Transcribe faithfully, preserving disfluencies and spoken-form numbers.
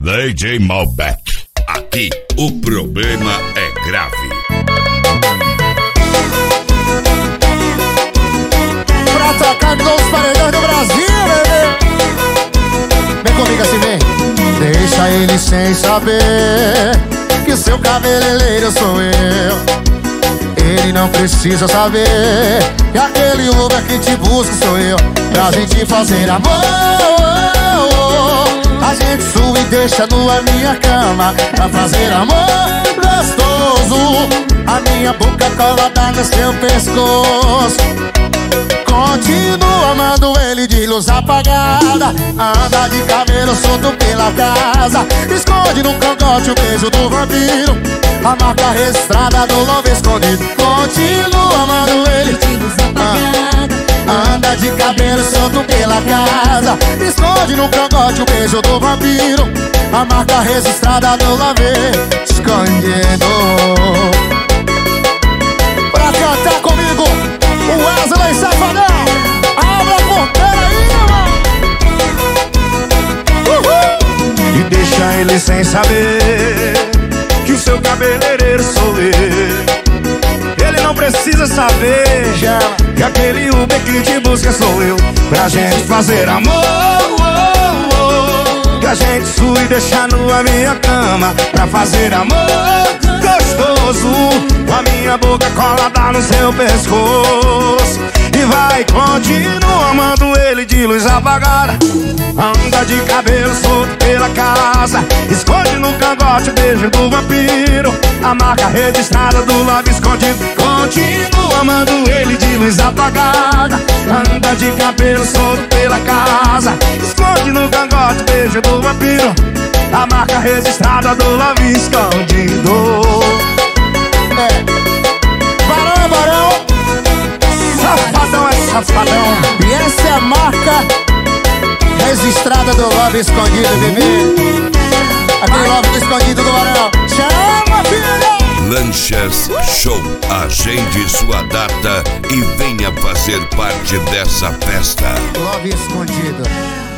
D J Malbec. Aqui o problema é grave. Pra tocar com os paredões do Brasil, bebê. Vem comigo assim, vem. Deixa ele sem saber que seu cabeleireiro sou eu. Ele não precisa saber que aquele Uber que te busca sou eu. Pra gente fazer amor, a gente sua e deixa nua minha cama. Pra fazer amor gostoso, a minha boca colada no seu pescoço. Continua amando ele de luz apagada. Anda de cabelo solto pela casa. Esconde no cangote o beijo do vampiro, a marca registrada do love escondido. Continua amando ele de luz apagada. Anda de cabelo solto pela casa. Esconde no cangote o beijo do vampiro, a marca registrada do love escondido. Pra cantar comigo, o Wesley Safadão. Abre a porteira aí, irmão. Uhul. E deixa ele sem saber que o seu cabeleireiro sou eu. Ele não precisa saber já que aquele Uber que te busca sou eu. Pra gente fazer amor, oh, oh, que a gente sua e deixar nua minha cama. Pra fazer amor gostoso, com a minha boca colada no seu pescoço. E vai continuar amando ele de luz apagada. Anda de cabelo solto pela casa. Esconde no cangote o beijo do vampiro, a marca registrada do lábio escondido. Continua amando ele de luz apagada. Anda de cabelo solto pela casa. Esconde no cangote o beijo do vampiro, a marca registrada do lábio escondido. É. Barão é barão, Safadão é safadão. e essa é a marca registrada do love escondido, bebê. Aquele love escondido do Barão. Chama, filha! Lanchas Show. Agende sua data e venha fazer parte dessa festa. Love escondido.